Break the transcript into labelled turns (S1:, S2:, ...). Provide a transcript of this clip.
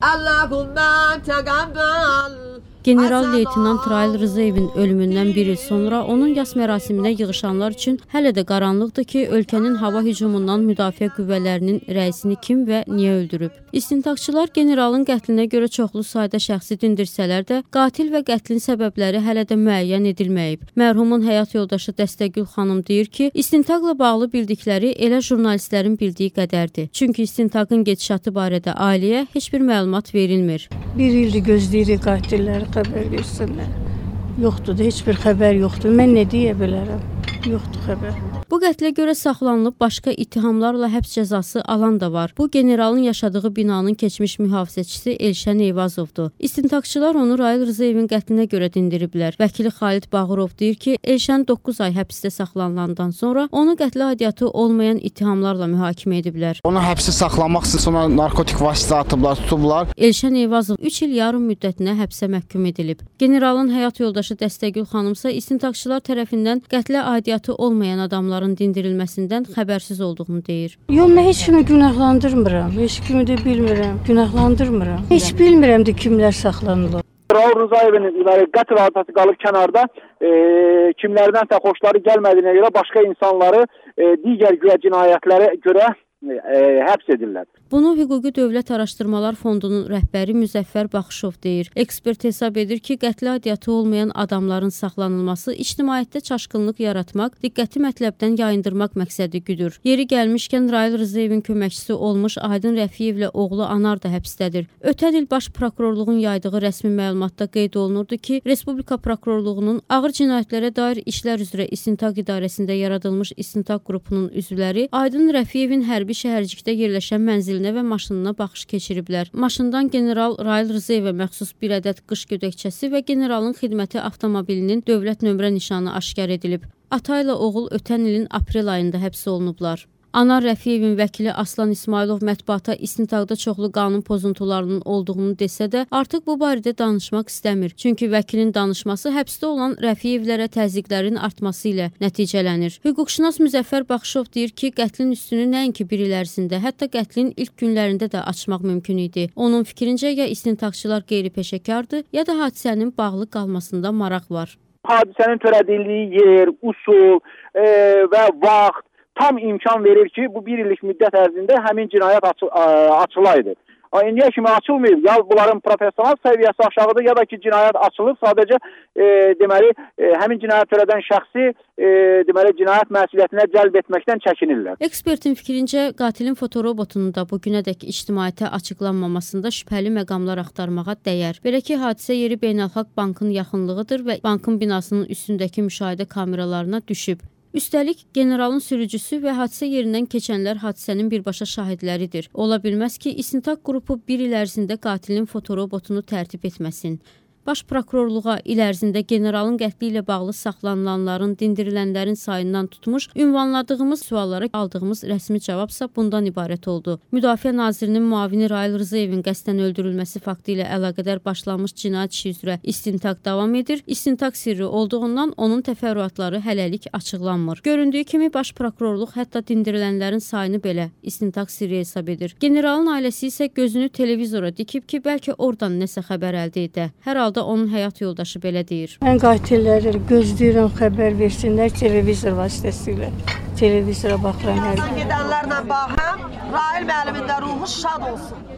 S1: Allahumma taqabbal.
S2: General-leytenant Rail Rızayevin ölümündən bir il sonra onun yas mərasiminə yığışanlar üçün hələ də qaranlıqdır ki, ölkənin hava hücumundan müdafiə qüvvələrinin rəisini kim və niyə öldürüb. İstintaqçılar generalın qətlinə görə çoxlu sayda şəxsi dindirsələr də, qatil və qətlin səbəbləri hələ də müəyyən edilməyib. Mərhumun həyat yoldaşı Dəstəgül xanım deyir ki, istintaqla bağlı bildikləri elə jurnalistlərin bildiyi qədərdir. Çünki istintaqın gedişatı barədə ailəyə heç bir məlumat verilmir.
S3: Bir ildir gözləyirik qatilləri xəbər versinlər. Yoxdur da, heç bir xəbər yoxdur. Mən nə deyə bilərəm? Yoxdur xəbər.
S2: Bu qətlə görə saxlanılıb başqa ittihamlarla həbs cəzası alan da var. Bu, generalın yaşadığı binanın keçmiş mühafizəçisi Elşən Eyvazovdur. İstintaqçılar onu Rail Rızayevin qətlinə görə dindiriblər. Vəkili Xalid Bağırov deyir ki, Elşən 9 ay həbsdə saxlanılandan sonra onu qətlə aidiyyatı olmayan ittihamlarla mühakimə ediblər.
S4: Onu həbsi saxlamaq üçün sonra narkotik vasitə atıblar, tutublar.
S2: Elşən Eyvazov 3 il yarım müddətinə həbsə məhkum edilib. Generalın həyat yoldaşı Dəstəgül xanımsa istintaqçılar tərəfindən qətlə aidiyyatı olmayan adamların dindirilməsindən xəbərsiz olduğunu deyir.
S3: Yox, mən heç kimi günahlandırmıram. Heç kimi də bilmirəm, günahlandırmıram. Heç bilmirəm də kimlər saxlanılır.
S5: Rail Rızayevin qətl hadisəsi qalıb kənarda, kimlərdənsə xoşları gəlmədiyinə görə başqa insanları digər güya cinayətlərə görə həbs edirlər.
S2: Bunu Hüquqi Dövlət Araşdırmalar Fondunun rəhbəri Müzəffər Baxışov deyir. Ekspert hesab edir ki, qətlə aidiyyatı olmayan adamların saxlanılması ictimaiyyətdə çaşqınlıq yaratmaq, diqqəti mətləbdən yayındırmaq məqsədi güdür. Yeri gəlmişkən Rail Rızayevin köməkçisi olmuş Aydın Rəfiyevlə oğlu Anar da həbsdədir. Ötən il Baş Prokurorluğun yaydığı rəsmi məlumatda qeyd olunurdu ki, Respublika Prokurorluğunun Ağır Cinayətlərə dair İşlər üzrə İstintaq İdarəsində yaradılmış İstintaq qrupunun üzvləri Aydın Rəfiyevin hərbi şəhərcikdə yerləşən mənzilinə və maşınına baxış keçiriblər. Maşından general Rail Rızayevə məxsus bir ədəd qış gödəkçəsi və generalın xidməti avtomobilinin dövlət nömrə nişanı aşkar edilib. Ata ilə oğul ötən ilin aprel ayında həbs olunublar. Anar Rəfiyevin vəkili Aslan İsmailov mətbuata istintaqda çoxlu qanun pozuntularının olduğunu desə də, artıq bu barədə danışmaq istəmir. Çünki vəkilin danışması həbsdə olan Rəfiyevlərə təzyiqlərin artması ilə nəticələnir. Hüquqşünas Müzəffər Baxışov deyir ki, qətlin üstünü nəinki bir il ərzində, hətta qətlin ilk günlərində də açmaq mümkün idi. Onun fikrincə, ya istintaqçılar qeyri-peşəkardır, ya da hadisənin bağlı qalmasında maraq var.
S5: Hadisənin törədildiyi yer, usul və vaxt tam imkan verir ki, bu bir illik müddət ərzində həmin cinayət açılaydı. İndiyə kimi açılmayıb, ya bunların professional səviyyəsi aşağıdır, ya da ki cinayət açılıb, sadəcə deməli, həmin cinayət törədən şəxsi deməli, cinayət məsuliyyətinə cəlb etməkdən çəkinirlər.
S2: Ekspertin fikrincə, qatilin fotorobotunu da bugünədək ictimaiyyətə açıqlanmamasında şübhəli məqamlar axtarmağa dəyər. Belə ki, hadisə yeri Beynəlxalq Bankın yaxınlığıdır və bankın binasının üstündəki müşahidə kameralarına düşüb. Üstəlik, generalın sürücüsü və hadisə yerindən keçənlər hadisənin birbaşa şahidləridir. Ola bilməz ki, istintaq qrupu bir il ərzində qatilin fotorobotunu tərtib etməsin. Baş prokurorluğa il ərzində generalın qətli ilə bağlı saxlanılanların, dindirilənlərin sayından tutmuş, ünvanladığımız suallara aldığımız rəsmi cavabsa bundan ibarət oldu. Müdafiə Nazirinin müavini Rail Rızayevin qəsdən öldürülməsi faktı ilə əlaqədar başlanmış cinayət işi üzrə istintaq davam edir. İstintaq sirri olduğundan onun təfərrüatları hələlik açıqlanmır. Göründüyü kimi Baş prokurorluq hətta dindirilənlərin sayını belə istintaq sirri hesab edir. Generalın ailəsi isə gözünü televizora dikib ki, bəlkə oradan nəsə xəbər əldə edə. Hər halda onun həyat yoldaşı belə deyir.
S3: Mən qatilləri gözləyirəm, xəbər versinlər televizor vasitəsilə. Televizora baxıram hər gün.
S1: Gedənlərlə baxım, Rail müəllimin də ruhu şad olsun.